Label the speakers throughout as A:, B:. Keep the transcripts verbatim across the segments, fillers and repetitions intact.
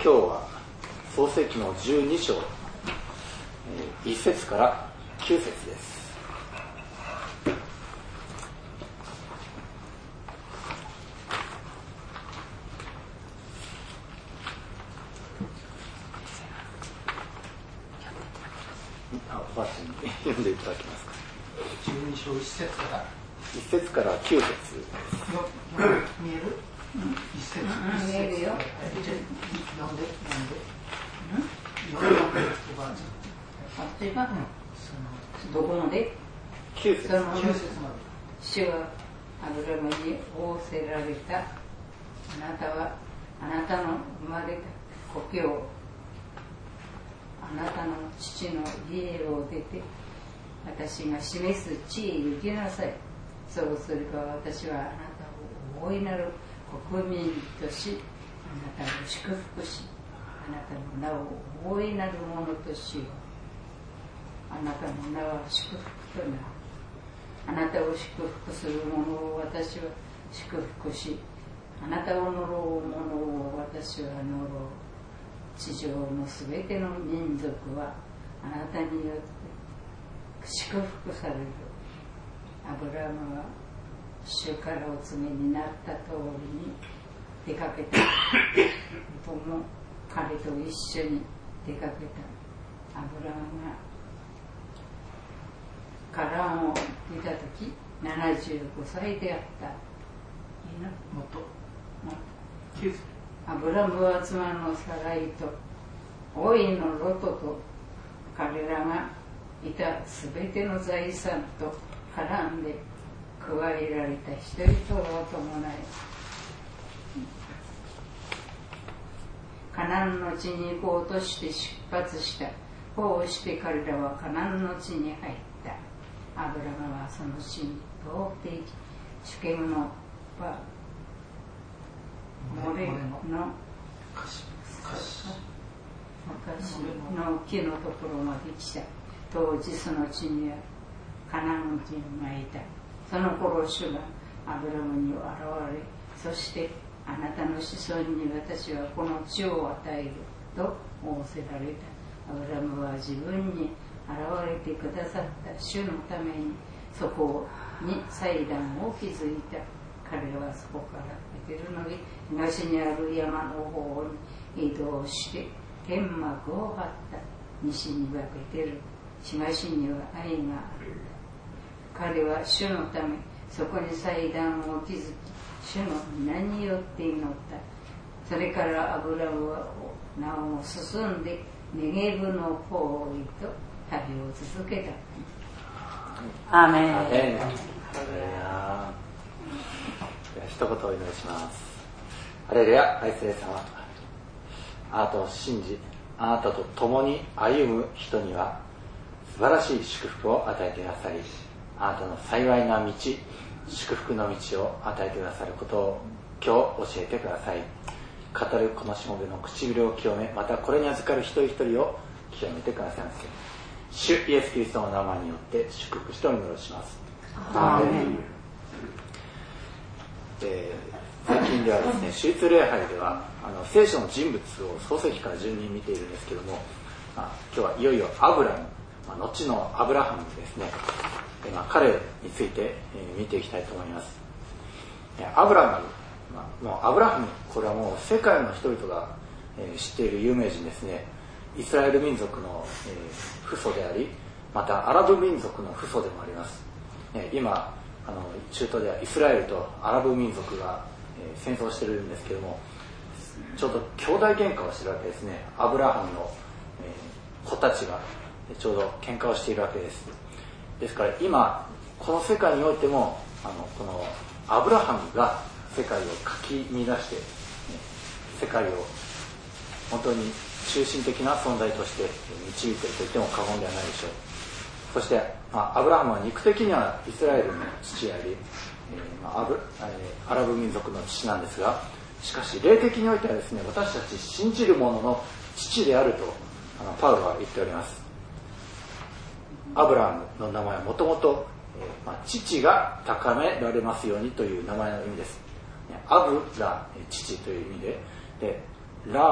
A: 今日は創世記のじゅうに章、えー、いち節からきゅう節です。あ、おばあちゃんに読んでいただけますか。
B: じゅうに章いち節から
A: いち節からきゅう節です。
B: 見える？うん、いち節
C: 見えるよ。
B: 読んで読んで読んでおばあちゃん。
C: 例えば、どこまで？
A: きゅう節。
C: その
B: きゅう節まで。
C: 主はアブラムに仰せられた。あなたはあなたの生まれた故郷、あなたの父の家を出て、私が示す地へ行きなさい。そうすれば私はあなたを大いなる国民とし、あなたを祝福し、あなたの名を大いなるものとしよう。あなたの名は祝福となる。あなたを祝福する者を私は祝福し、あなたを呪う者を私は呪う。地上のすべての民族はあなたによって祝福される。アブラムは主からお告げになった通りに出かけた。とも彼と一緒に出かけた。アブラムがカランを見たときななじゅうごさいであった。いいな。
B: もっと
C: もっと
B: きゅう節。
C: アブラムは妻のサライと甥いのロトと彼らがいたすべての財産と絡んで加えられた人々を伴い、カナンの地に行こうとして出発した。こうして彼らはカナンの地に入った。アブラムはその地に通っていき、シュケムのバモレの
B: 昔
C: の木のところまで来た。当時その地にはカナン人がいた。その頃主がアブラムに現れ、そしてあなたの子孫に私はこの地を与えると仰せられた。アブラムは自分に現れてくださった主のためにそこに祭壇を築いた。彼はそこからベテルの東にある山の方に移動して天幕を張った。西にはベテル、東には愛がある。彼は主のためそこに祭壇を築き、主の皆によって祈った。それからアブラムはなお進んでネゲブの方へと旅を続けた。アーメン。
A: アーメン。一言お祈りします。ハレルヤ。愛する様、あなたを信じ、あなたと共に歩む人には素晴らしい祝福を与えてくださり、あなたの幸いな道、祝福の道を与えてくださることを今日教えてください。語るこのしもべの唇を清め、またこれに預かる一人一人を清めてくださいませ。主イエスキリストの名前によって祝福してお祈りします。
C: アーメン。
A: えー、最近ではですね、主日礼拝ではあの聖書の人物を創世記から順に見ているんですけども、まあ、今日はいよいよアブラム、まあ、後のアブラハムですね、えーまあ、彼について、えー、見ていきたいと思います。えー、アブラム、まあ、もうアブラハム、これはもう世界の人々が、えー、知っている有名人ですね。イスラエル民族の、えー、父祖であり、またアラブ民族の父祖でもあります。えー、今あの中東ではイスラエルとアラブ民族が、えー、戦争してるんですけども、ちょうど兄弟喧嘩をしてるわけですね。アブラハムの、えー、子たちがちょうど喧嘩をしているわけです。ですから今この世界においてもあのこのアブラハムが世界をかき乱して、ね、世界を本当に中心的な存在として導いていると言っても過言ではないでしょう。そして、まあ、アブラハムは肉的にはイスラエルの父であり、えーまあ、アブえー、アラブ民族の父なんですが、しかし霊的においてはですね、私たち信じる者の父であるとあのパウロは言っております。アブラハムの名前はもともと父が高められますようにという名前の意味です。アブラ、父という意味で、でラーム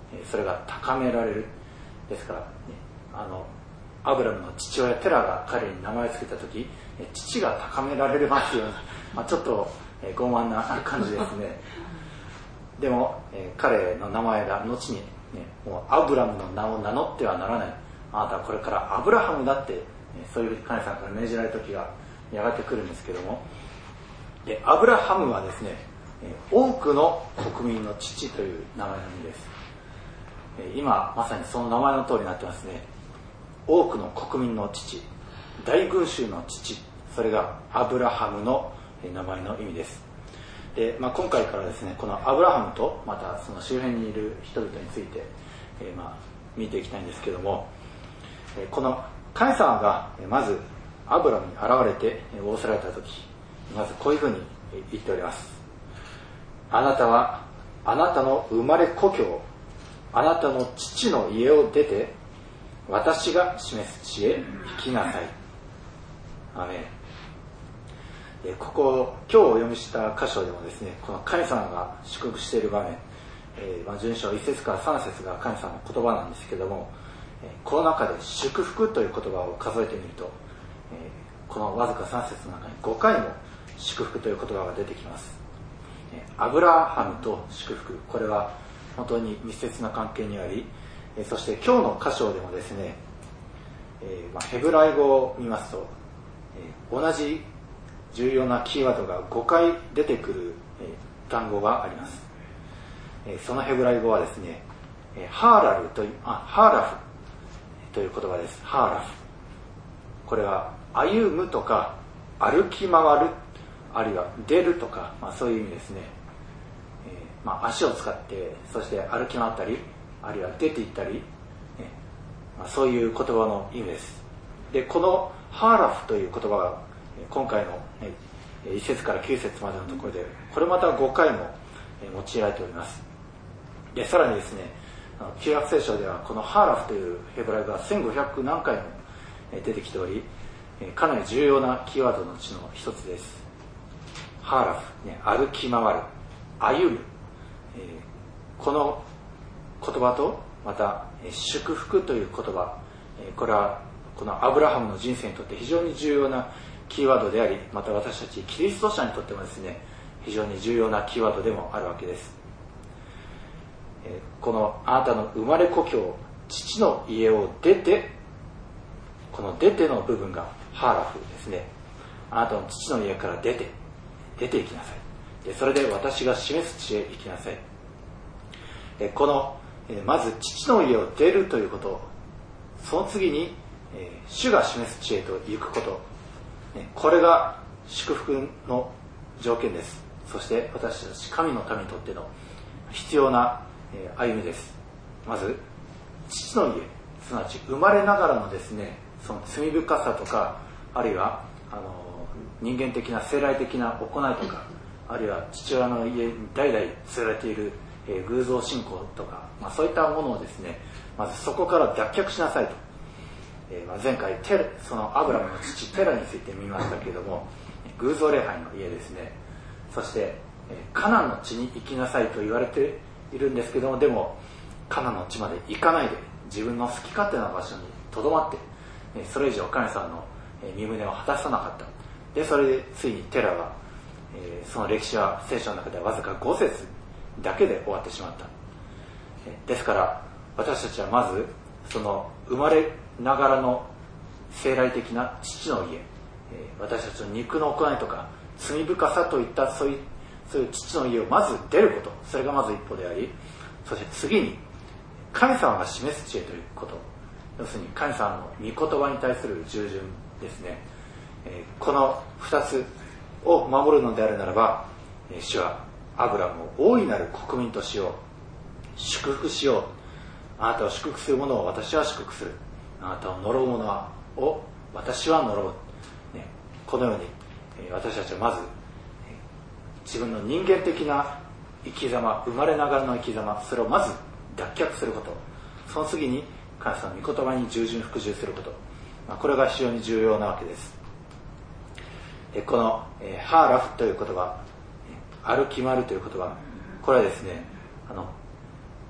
A: それが高められる。ですから、ね、あのアブラムの父親テラが彼に名前を付けた時、父が高められますような、まあ、ちょっと傲慢な感じですね。でも、えー、彼の名前が後に、ね、もうアブラムの名を名乗ってはならない、あなたはこれからアブラハムだって、ね、そういうふうに神様から命じられる時がやがて来るんですけども、でアブラハムはですね、多くの国民の父という名前の意味です。今まさにその名前の通りになってますね。多くの国民の父、大群衆の父、それがアブラハムの名前の意味です。で、まあ、今回からですね、このアブラハムとまたその周辺にいる人々について、えー、まあ見ていきたいんですけども、この神様がまずアブラムに現れて仰せられた時、まずこういうふうに言っております。あなたはあなたの生まれ故郷、あなたの父の家を出て私が示す地へ行きなさい。アメン。ここ今日お読みした箇所でもですね、この神様が祝福している場面、えーまあ、順章いち節からさん節が神様の言葉なんですけども、この中で祝福という言葉を数えてみると、このわずかさん節の中にごかいも祝福という言葉が出てきます。アブラハムと祝福、これは本当に密接な関係にあり、そして今日の箇所でもですね、ヘブライ語を見ますと同じ重要なキーワードがごかい出てくる単語があります。そのヘブライ語はですね、ハーラルというあハーラフという言葉です。ハーラフ、これは歩むとか歩き回る、あるいは出るとか、まあ、そういう意味ですね。えーまあ、足を使ってそして歩き回ったり、あるいは出て行ったり、ねまあ、そういう言葉の意味です。でこのハーラフという言葉が今回の、ね、いち節からきゅう節までのところでこれまたごかいも用いられております。でさらにですね、旧約聖書ではこのハーラフというヘブライ語がせんごひゃくなんかいも出てきており、かなり重要なキーワードのうちの一つです。ハーラフ、ね、歩き回る、歩む、えー、この言葉とまた祝福という言葉、これはこのアブラハムの人生にとって非常に重要なキーワードであり、また私たちキリスト者にとってもですね、非常に重要なキーワードでもあるわけです。このあなたの生まれ故郷、父の家を出て、この出ての部分がハーラフですね。あなたの父の家から出て出て行きなさい。でそれで私が示す地へ行きなさい。えこのえまず父の家を出るということ、その次に、えー、主が示す地へと行くこと、ね、これが祝福の条件です。そして私たち神の民にとっての必要な、えー、歩みです。まず父の家、すなわち生まれながらのですね、その罪深さとか、あるいはあの人間的な生来的な行いとか、あるいは父親の家に代々連れている、えー、偶像信仰とか、まあ、そういったものをですね、まずそこから脱却しなさいと、えーまあ、前回テラそのアブラムの父テラについて見ましたけれども、偶像礼拝の家ですね。そして、えー、カナンの地に行きなさいと言われているんですけども、でもカナンの地まで行かないで自分の好き勝手な場所にとどまって、えー、それ以上神様の身旨を果たさなかった。でそれでついにテラは、えー、その歴史は聖書の中ではわずかご節だけで終わってしまった。えー、ですから私たちはまずその生まれながらの生来的な父の家、えー、私たちの肉の行いとか罪深さといったそういう、そういう父の家をまず出ること、それがまず一歩であり、そして次に神様が示す知恵ということ、要するに神様の御言葉に対する従順ですね。この二つを守るのであるならば、主はアブラムを大いなる国民としよう、祝福しよう、あなたを祝福する者を私は祝福する、あなたを呪う者を私は呪う、ね、このように私たちはまず自分の人間的な生き様、生まれながらの生き様、それをまず脱却すること、その次に神様の御言葉に従順服従すること、これが非常に重要なわけです。このハーラフという言葉、歩き回るという言葉、これはですね、あの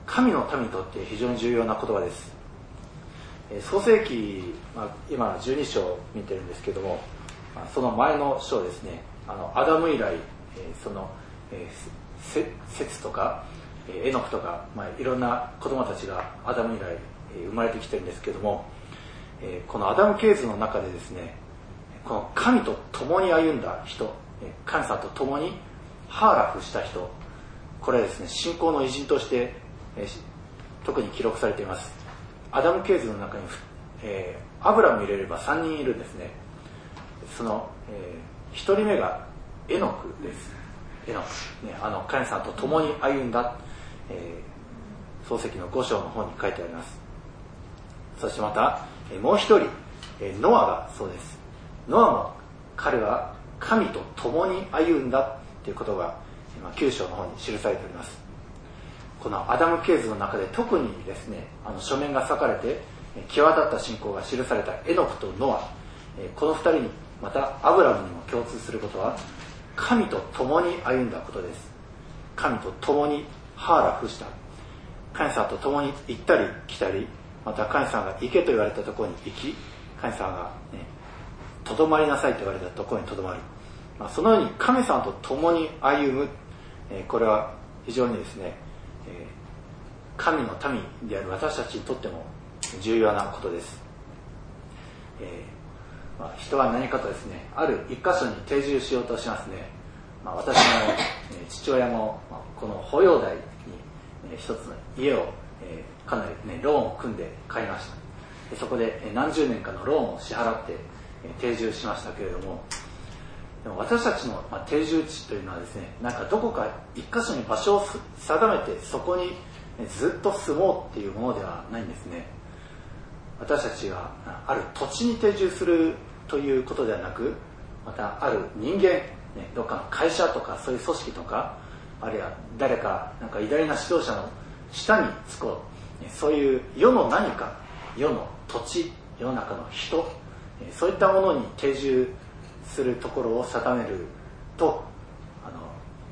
A: 神の民にとって非常に重要な言葉です。創世記、まあ、今じゅうに章見てるんですけども、その前の章ですね、あのアダム以来、そのセツとかエノクとか、まあ、いろんな子供たちがアダム以来生まれてきてるんですけども、このアダム系図の中でですね、この神と共に歩んだ人、神様と共にハーラフした人、これはですね、信仰の偉人として特に記録されています。アダム系図の中に、えー、アブラム入れればさんにんいるんですね。その、えー、ひとりめがエノクです。エノク、ね、あの神様と共に歩んだ、えー、創世記のご章の方に書いてあります。そしてまた、えー、もう一人、えー、ノアがそうです。ノアも彼は神と共に歩んだということがきゅう章の方に記されております。このアダム系図の中で特にですね、あの書面が裂かれて際立った信仰が記されたエノクとノア、この二人にまたアブラムにも共通することは、神と共に歩んだことです。神と共にハーラフした。神様と共に行ったり来たり、また神様が行けと言われたところに行き、神様がね、とどまりなさいと言われたところにとどまる。まあ、そのように神様と共に歩む、えー、これは非常にですね、えー、神の民である私たちにとっても重要なことです。えーまあ、人は何かとですね、ある一箇所に定住しようとしますね。まあ、私の、えー、父親も、まあ、この保養台に、えー、一つの家を、えー、かなり、ね、ローンを組んで買いました。でそこで、えー、何十年かのローンを支払って、えー、定住しましたけれども、でも私たちの、まあ、定住地というのはですね、なんかどこか一箇所に場所を定めてそこにずっと住もうっていうものではないんですね。私たちがある土地に定住するということではなく、またある人間、ね、どっかの会社とかそういう組織とか、あるいは誰かなんか偉大な指導者の下につこう、そういう世の何か、世の土地、世の中の人、そういったものに定住するところを定めると、あの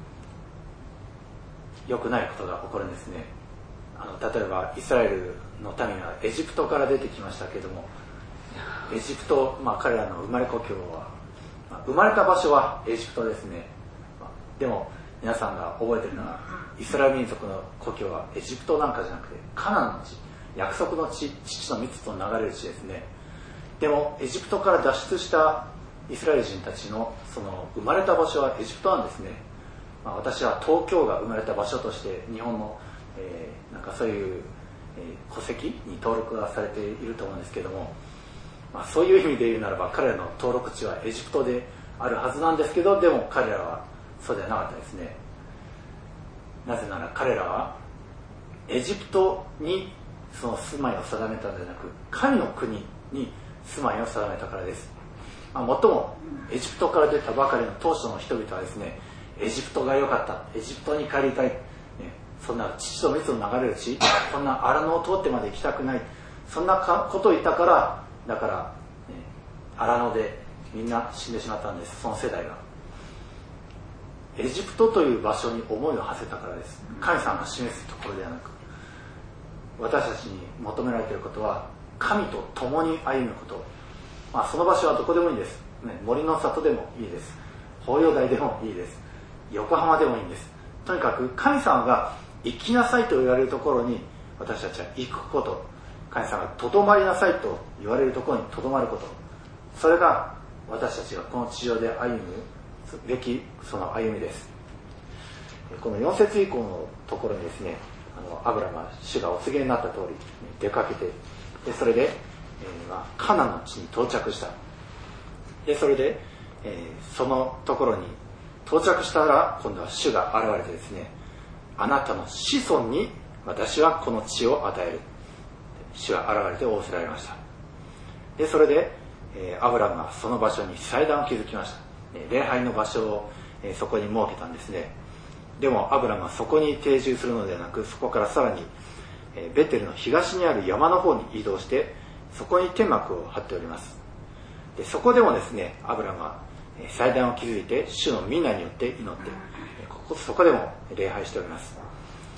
A: 良くないことが起こるんですね。あの例えばイスラエルの民はエジプトから出てきましたけれども、エジプト、まあ、彼らの生まれ故郷は、まあ、生まれた場所はエジプトですね、まあ、でも皆さんが覚えてるのは、イスラエル民族の故郷はエジプトなんかじゃなくてカナンの地、約束の地、父の蜜と流れる地ですね。でもエジプトから脱出したイスラエル人たちのその生まれた場所はエジプトなんですね。まあ、私は東京が生まれた場所として日本の、えー、なんかそういう、えー、戸籍に登録がされていると思うんですけども、まあ、そういう意味で言うならば彼らの登録地はエジプトであるはずなんですけど、でも彼らはそうではなかったですね。なぜなら彼らはエジプトにその住まいを定めたのではなく、神の国に住まいを定めたからです。まあ、もっともエジプトから出たばかりの当初の人々はですね、エジプトが良かった、エジプトに帰りたい、ね、そんな父と蜜の流れる地、こんな荒野を通ってまで行きたくない、そんなことを言ったから、だから、ね、荒野でみんな死んでしまったんです。その世代がエジプトという場所に思いを馳せたからです。神様が示すところではなく、私たちに求められていることは神と共に歩むこと。まあ、その場所はどこでもいいです、ね、森の里でもいいです、法要台でもいいです、横浜でもいいんです。とにかく神様が行きなさいと言われるところに私たちは行くこと、神様がとどまりなさいと言われるところにとどまること、それが私たちがこの地上で歩むべきその歩みです。このよん節以降のところにですね、あのアブラムは主がお告げになった通り出かけて、でそれで、えーまあ、カナンの地に到着した。でそれで、えー、そのところに到着したら今度は主が現れてですね、あなたの子孫に私はこの地を与える。主が現れて仰せられました。でそれで、えー、アブラムはその場所に祭壇を築きました。礼拝の場所を、えー、そこに設けたんですね。でもアブラムはそこに定住するのではなく、そこからさらに、えー、ベテルの東にある山の方に移動して、そこに天幕を張っております。でそこでもですね、アブラムは、えー、祭壇を築いて主の皆によって祈って、えー、ここそこでも礼拝しております。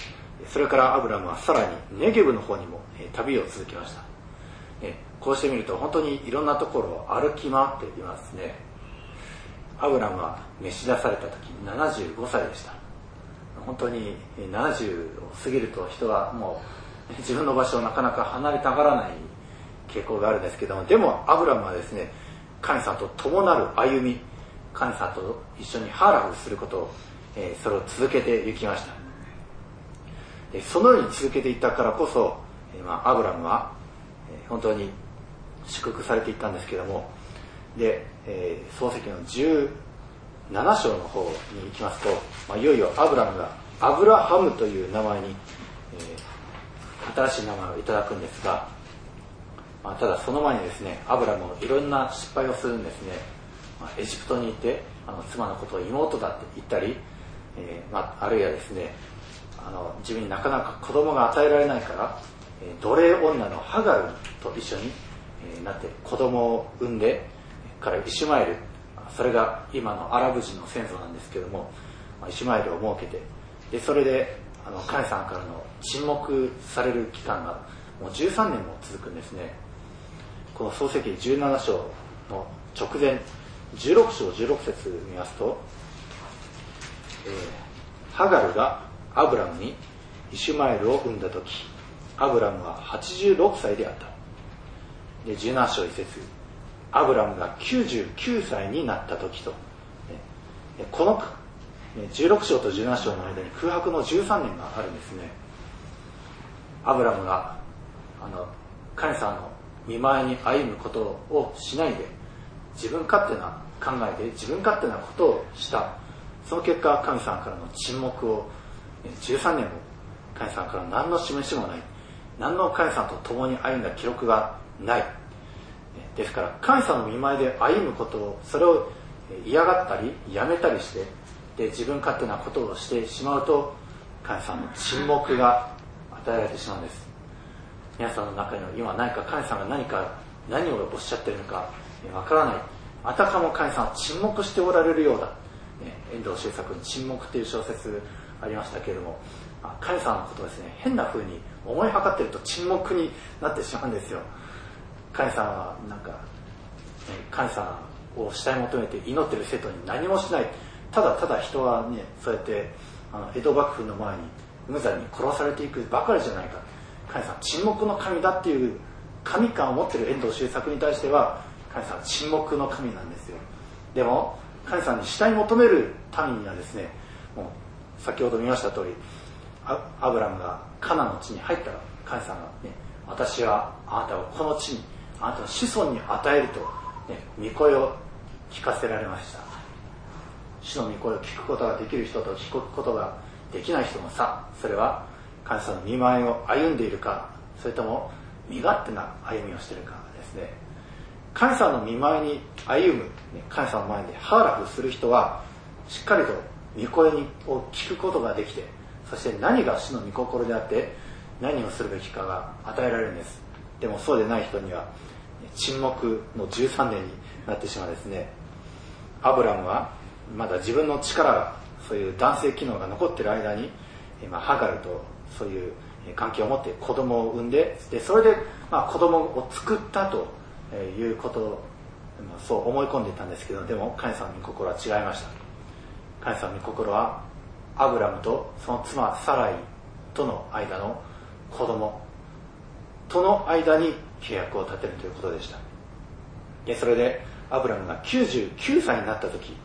A: それからアブラムはさらにネゲブの方にも旅を続けました。こうしてみると本当にいろんなところを歩き回っていますね。アブラムは召し出された時ななじゅうごさいでした。本当にななじゅうを過ぎると人はもう自分の場所をなかなか離れたがらない傾向があるんですけども、でもアブラムはですね、神様と共なる歩み、神様と一緒にハーラフすることを、えー、それを続けていきました。でそのように続けていったからこそ、えーまあ、アブラムは、えー、本当に祝福されていったんですけども、で、えー、創世記のじゅうなな章の方に行きますと、まあ、いよいよアブラムがアブラハムという名前に、えー、新しい名前をいただくんですが、まあ、ただその前にですね、アブラムもいろんな失敗をするんですね。まあ、エジプトにいてあの妻のことを妹だって言ったり、えーまあ、あるいはですね、あの自分になかなか子供が与えられないから、えー、奴隷女のハガルと一緒に、えー、なって子供を産んでからイシュマエル、それが今のアラブ人の先祖なんですけども、まあ、イシュマエルを設けて、でそれであの神様からの沈黙される期間がもうじゅうさんねんも続くんですね。この創世記じゅうなな章の直前じゅうろく章じゅうろく節見ますと、えー、ハガルがアブラムにイシュマエルを産んだ時、アブラムははちじゅうろくさいであった。でじゅうなな章いち節、アブラムがきゅうじゅうきゅうさいになった時と、このじゅうろく章とじゅうなな章の間に空白のじゅうさんねんがあるんですね。アブラムがあの神様の見舞いに歩むことをしないで、自分勝手な考えで自分勝手なことをした。その結果、神様からの沈黙をじゅうさんねんも神様から何の示しもない、何の神様と共に歩んだ記録がない。ですから神様の見舞いで歩むことを、それを嫌がったりやめたりして、で自分勝手なことをしてしまうと、神様の沈黙が与えられてしまうんです。皆さんの中には今何か神様が何か何をおっしゃっているのかわからない、あたかも神様は沈黙しておられるようだ、遠藤周作の沈黙という小説ありましたけれども、神様のことをですね、変な風に思いはかっていると沈黙になってしまうんですよ。神様はなんか神様を慕い求めて祈っている生徒に何もしない、ただただ人はね、そうやってあの江戸幕府の前に無残に殺されていくばかりじゃないか。神様は沈黙の神だっていう神感を持っている遠藤周作に対しては、神様は沈黙の神なんですよ。でも神様に慕い求める民にはですね、もう先ほど見ました通り、アブラムがカナンの地に入ったら、神様がね、私はあなたをこの地に、あなたの子孫に与えると、ね、御声を聞かせられました。主の御声を聞くことができる人と聞くことができない人の差、それは神様の見舞いを歩んでいるか、それとも身勝手な歩みをしているかですね。神様の見舞いに歩む、神様の前でハーラフする人は、しっかりと御声を聞くことができて、そして何が主の御心であって何をするべきかが与えられるんです。でもそうでない人には沈黙のじゅうさんねんになってしまうんですね。アブラムはまだ自分の力が、そういう男性機能が残っている間に、まあ、ハガルとそういう関係を持って子供を産んで、でそれでまあ子供を作ったということを、まあ、そう思い込んでいたんですけど、でも神様の御心は違いました。神様の御心はアブラムとその妻サライとの間の子供との間に契約を立てるということでした。でそれでアブラムがきゅうじゅうきゅうさいになった時、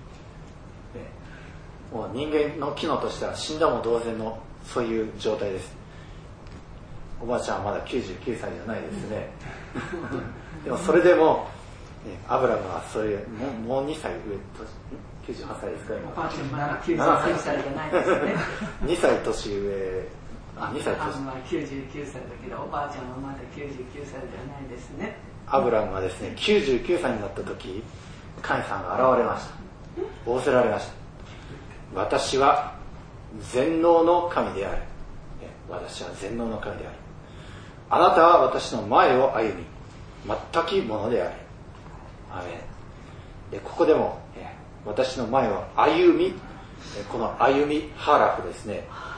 A: もう人間の機能としては死んだも同然のそういう状態です。おばあちゃんはまだきゅうじゅうきゅうさいじゃないですねでもそれでもアブラムはそういうもう、もうにさい上、きゅうじゅうはっさいですか今。
B: おばあちゃんまだきゅうじゅうきゅうさいじゃないですね
A: にさい年上、あ、にさい年
B: 上。きゅうじゅうきゅうさいだけど、おばあちゃんはまだきゅうじゅうきゅうさいじゃないですね。
A: アブラムはですね、きゅうじゅうきゅうさいになった時、神様が現れました。仰せられました。私は全能の神である。私は全能の神である。あなたは私の前を歩み、全きものである。アメン。でここでも、私の前を歩み、この歩みハーラフですね、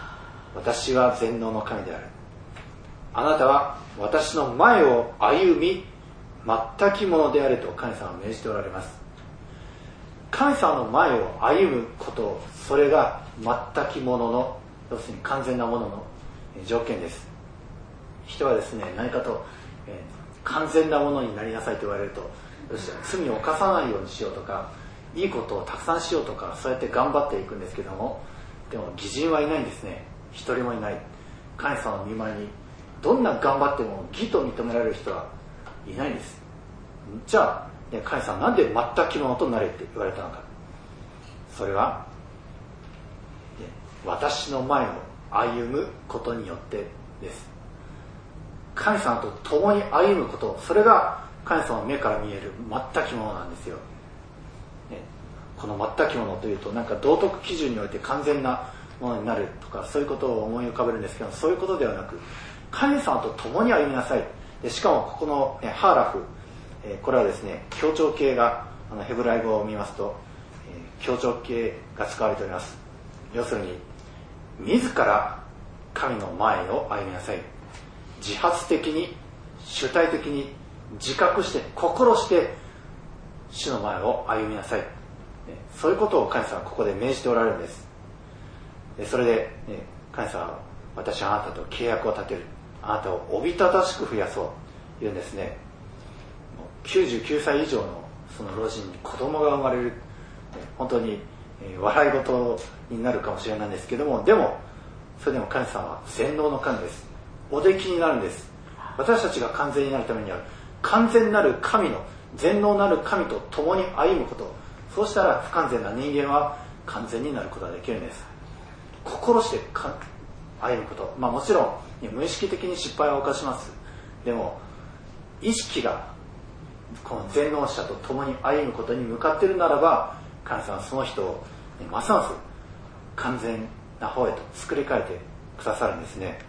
A: 私は全能の神である。あなたは私の前を歩み全きものであれと神様は命じておられます。神様の前を歩むこと、それが全きものの、要するに完全なものの条件です。人はですね、何かと、えー、完全なものになりなさいと言われると、よし罪を犯さないようにしようとか、いいことをたくさんしようとか、そうやって頑張っていくんですけども、でも義人はいないんですね。一人もいない。神様の御前にどんな頑張っても義と認められる人はいないんです。じゃあ、ね、神様なんで全きものとなれって言われたのか。それは、ね、私の前を歩むことによってです。神様と共に歩むこと、それが神様の目から見える全きものなんですよ。ね、この全きものというと、なんか道徳基準において完全なものになるとか、そういうことを思い浮かべるんですけど、そういうことではなく、神様と共に歩みなさい。でしかもここの、ね、ハーラフ、えー、これはですね、強調形が、あのヘブライ語を見ますと、えー、強調形が使われております。要するに、自ら神の前を歩みなさい。自発的に、主体的に、自覚して、心して主の前を歩みなさい。そういうことを神様はここで命じておられるんです。それで神様は、私はあなたと契約を立てる。あなたをおびただしく増やそうと言うんですね。きゅうじゅうきゅうさい以上のその老人に子供が生まれる。本当に笑い事になるかもしれないんですけども、でもそれでも神様は全能の神です。おできになるんです。私たちが完全になるためには、完全なる神の、全能なる神と共に歩むこと。そうしたら不完全な人間は完全になることができるんです。心してか歩むこと。まあもちろん無意識的に失敗は犯します。でも意識がこの全能者と共に歩むことに向かっているならば、神様はその人をますます完全な方へと作り変えてくださるんですね。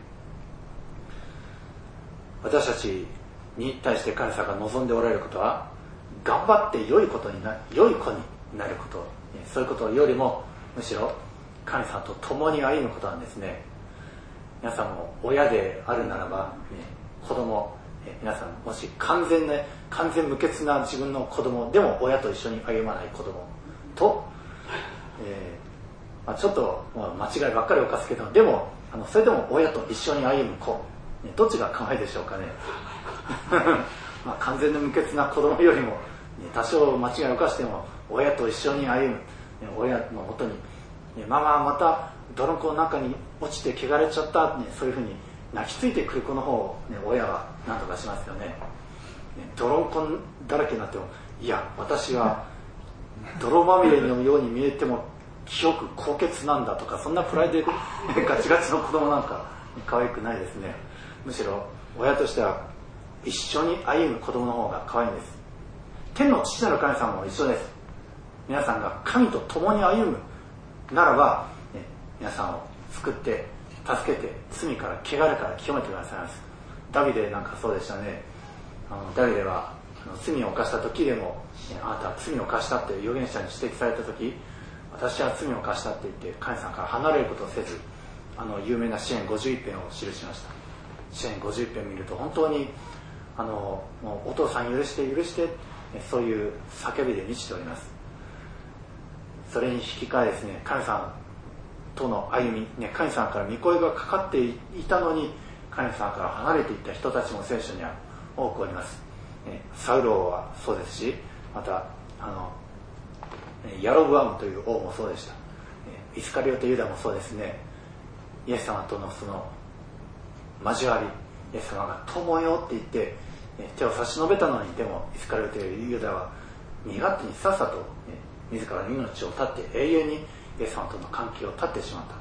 A: 私たちに対して神様が望んでおられることは、頑張って良いことにな良い子になること、そういうことよりもむしろ神様と共に歩むことなんですね。皆さんも親であるならば、ね、子供、皆さんもし完全な完全無欠な自分の子供でも親と一緒に歩まない子供と、えーまあ、ちょっと、まあ、間違いばっかり犯すけど、でもあのそれでも親と一緒に歩む子、ね、どっちが可愛いでしょうかね。まあ完全な無欠な子供よりも、ね、多少間違いを犯しても親と一緒に歩む、ね、親のもとに、ね、ママまた泥んこの中に落ちて汚れちゃった、ね、そういうふうに泣きついてくる子の方を、ね、親は何とかしますよね。ね、泥んこだらけになっても、いや私は泥まみれのように見えても清く高潔なんだとか、そんなプライドガチガチの子供なんか可愛くないですね。むしろ親としては一緒に歩む子供の方が可愛いんです。天の父なる神様も一緒です。皆さんが神と共に歩むならば、ね、皆さんを救って助けて罪から汚れから清めてくださいます。ダビデなんかそうでしたね。あのダビデはあの罪を犯した時でも、ね、あなたは罪を犯したって預言者に指摘された時、私は罪を犯したって言って神様から離れることをせず、あの有名な詩編ごじゅういっぺんを記しました。詩編ごじゅういっぺん見ると本当にあのもうお父さん許して許して、そういう叫びで満ちております。それに引き換えですね、神様との歩み、ね、神様から御声がかかっていたのに神様から離れていった人たちも聖書には多くおります。サウロはそうですし、またあのヤロブアムという王もそうでした。イスカリオテユダもそうですね。イエス様とのその交わり、イエス様が友よって言って手を差し伸べたのに、でもイスカリオテユダは身勝手にさっさと自らの命を絶って永遠にイエス様との関係を絶ってしまった。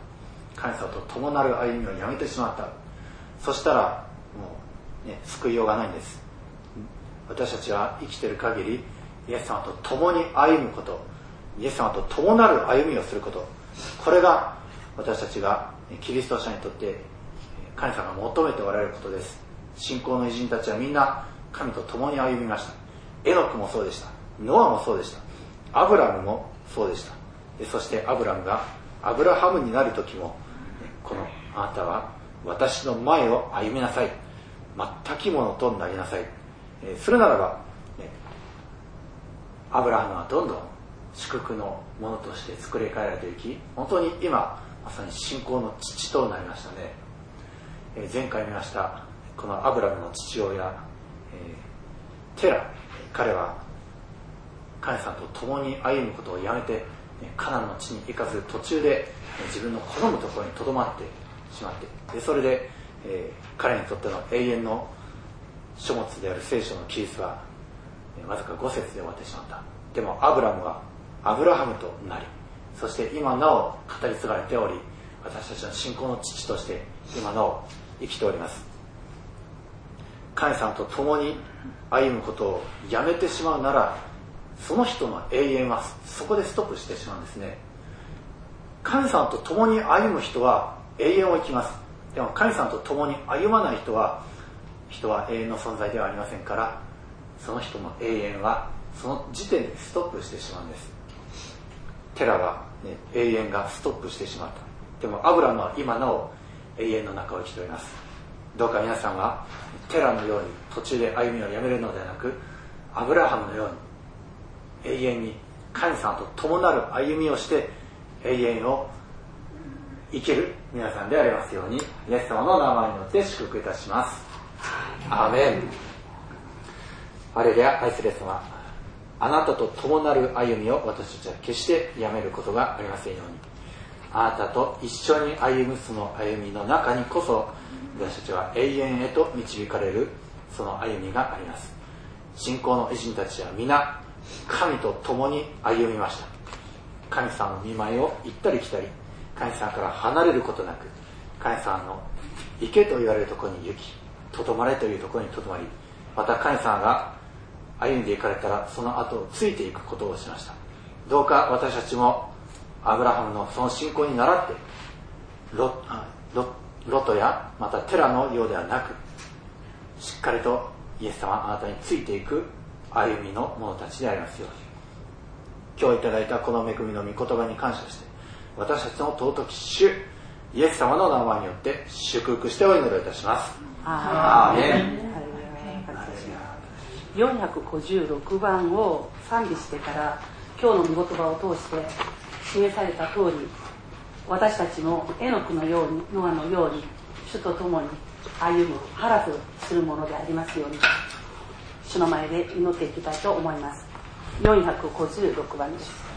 A: 神様と共なる歩みをやめてしまった。そしたらもう、ね、救いようがないんです。私たちは生きている限りイエス様と共に歩むこと、イエス様と共なる歩みをすること、これが私たちがキリスト者にとって神様が求めておられることです。信仰の偉人たちはみんな神と共に歩みました。エノクもそうでした。ノアもそうでした。アブラムもそうでした。そしてアブラムがアブラハムになる時もこのあなたは私の前を歩みなさい。全きものとなりなさい。えー、するならば、ね、アブラハムはどんどん祝福のものとして作り変えられていき、本当に今まさに信仰の父となりましたね。えー、前回見ましたこのアブラハムの父親、えー、テラ、彼は神様と共に歩むことをやめてカナンの地に行かず、途中で自分の好むところにとどまってしまって、でそれで、えー、彼にとっての永遠の書物である聖書の記述はわずかご節で終わってしまった。でもアブラムはアブラハムとなり、そして今なお語り継がれており、私たちの信仰の父として今なお生きております。神様と共に歩むことをやめてしまうなら、その人の永遠はそこでストップしてしまうんですね。神様と共に歩む人は永遠を生きます。でも神様と共に歩まない人は人は永遠の存在ではありませんから、その人の永遠はその時点でストップしてしまうんです。テラは、ね、永遠がストップしてしまった。でもアブラムは今なお永遠の中を生きております。どうか皆さんはテラのように途中で歩みをやめるのではなく、アブラハムのように永遠に神様と共なる歩みをして永遠を生きる皆さんでありますように、イエス様の名前によって祝福いたします。アーメン。ハレルヤ。愛するイエス様、あなたと共なる歩みを私たちは決してやめることがありませんように、あなたと一緒に歩むその歩みの中にこそ私たちは永遠へと導かれるその歩みがあります。信仰の偉人たちは皆神と共に歩みました。神様の御前を行ったり来たり、神様から離れることなく、神様の行けと言われるところに行き、とどまれというところにとどまり、また神様が歩んでいかれたらその後をついていくことをしました。どうか私たちもアブラハムのその信仰に倣って ロ, ロ, ロトやまたテラのようではなく、しっかりとイエス様あなたについていく歩みの者たちでありますように。今日いただいたこの恵みの御言葉に感謝して、私たちの尊き主イエス様の名前によって祝福してお祈りをいたします。アーメン。
B: よんひゃくごじゅうろくばんを賛美してから今日の御言葉を通して示された通り、私たちもエノクのようにノアのように主と共に歩むハラフするものでありますように、主の前で祈っていきたいと思います。よんひゃくごじゅうろくばんです。